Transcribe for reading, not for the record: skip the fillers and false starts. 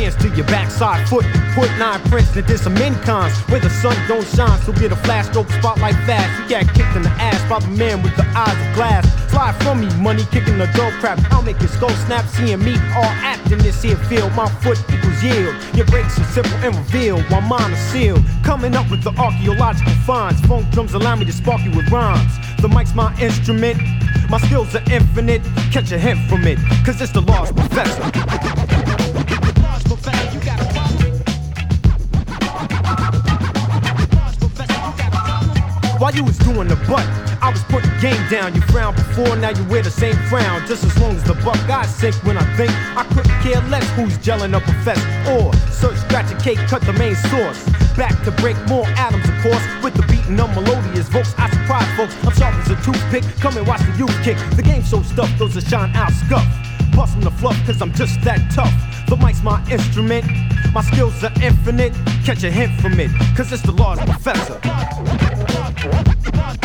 hands to your backside foot. Put 9 prints that did some incons where the sun don't shine, so get a flash stroke spotlight fast. You got kicked in the ass by the man with the eyes of glass. Slide from me, money kicking the dope crap. I'll make your skull snap, seeing me all apt in this here field. My foot equals yield. Your breaks are simple and reveal, while mine are sealed. Coming up with the archaeological finds. Funk drums allow me to spark you with rhymes. The mic's my instrument. My skills are infinite. Catch a hint from it, cause it's the Lost Professor. While you was doing the butt, I was putting game down. You frowned before, now you wear the same frown. Just as long as the buck I sink when I think, I couldn't care less who's gelling up a fest. Or search, scratch a cake, cut the main source. Back to break more atoms, of course. With the beating of melodious vocals, I surprise folks. I'm sharp as a toothpick, come and watch the youth kick. The game so stuffed, those that shine out scuff. Bustin' the fluff, cause I'm just that tough. The mic's my instrument, my skills are infinite. Catch a hint from it, cause it's the Lost Professor.